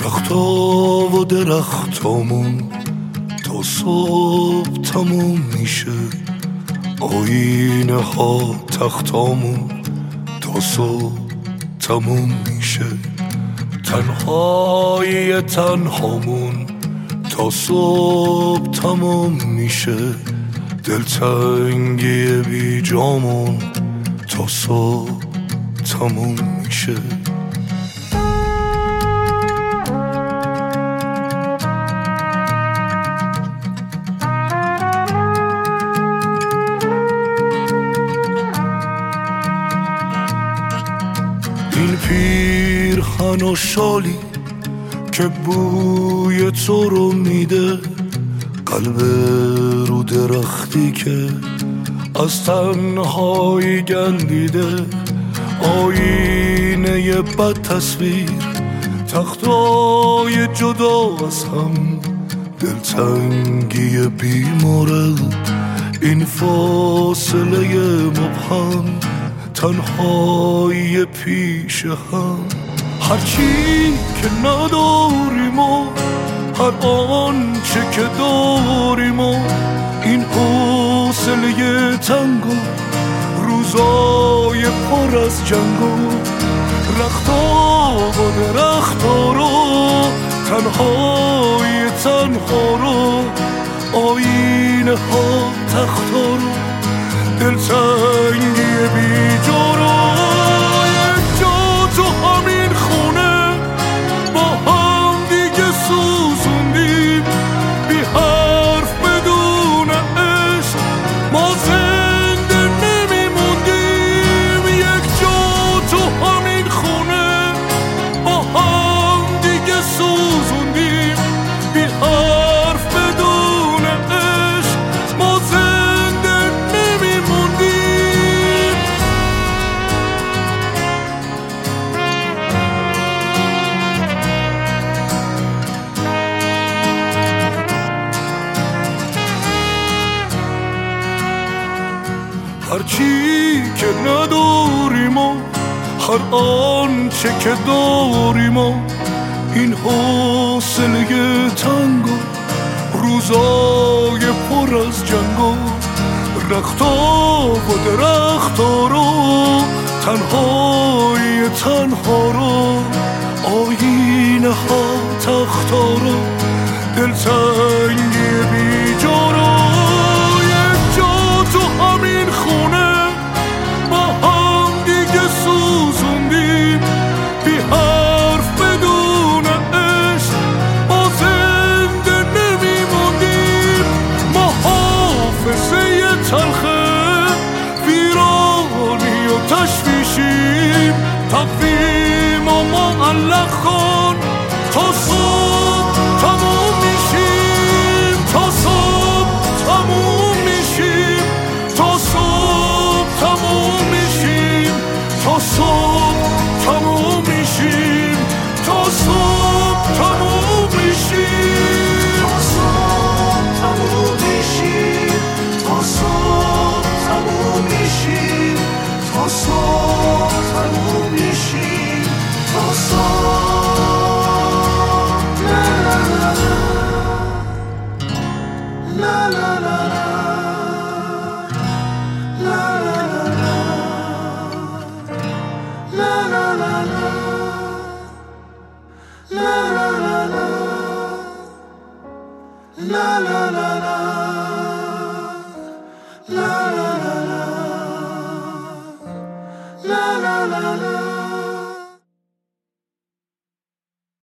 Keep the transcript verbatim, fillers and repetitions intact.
رختا و درختامون تا صبح تموم میشه، آینه ها تختامون تا صبح تموم میشه، تنهای تنهامون تا صبح تموم میشه، دلتنگی بی جامون تا صبح تموم میشه. این پیرهن و شالی که بوی تو رو میده، قلب رو درختی که از تنهایی گندیده، آینه بد تصویر، تختای جدا از هم، دلتنگی بیمورد، این فاصله مبهم، تنهایی پیش هم. هرچی که نداریم و هر آنچه که داریم و این حوصله تنگ و روزای پر از جنگ و رختا و درختا رو، تنهای تنها رو، آینه ها تختا رو، دلتنگی بی جا رو. یک جا تو همین خونه با هم دیگه سوزوندیم، بی حرف بدون عشق ما زنده نمیموندیم. یک جا تو همین خونه با هم دیگه سوزوندیم، بی حرف بدون عشق ما زنده نمیموندیم. هرچی که نداریم و هر آنچه که داریم و این حوصله تنگ و روزای پر از جنگ و رختا و درختا رو، تنهای تنها رو، آینه ها تختا رو، دلتنگی بی جا رو. یک جا تو همین خونه با هم دیگه سوزوندیم، بی حرف بدون عشق ما زنده نمیموندیم. ما حافظه تلخه ویرانی و تشویشیم، تقویم و معلق کن تا صبح تموم میشیم، تا صبح تموم میشیم، تا صبح تموم میشیم، تا صبح تموم میشیم، تا صبح تموم میشیم، تا صبح تموم میشیم، تا صبح تموم میشیم، تا صبح تموم میشیم، تا صبح. لا لا لا لا لا لا لا la la la la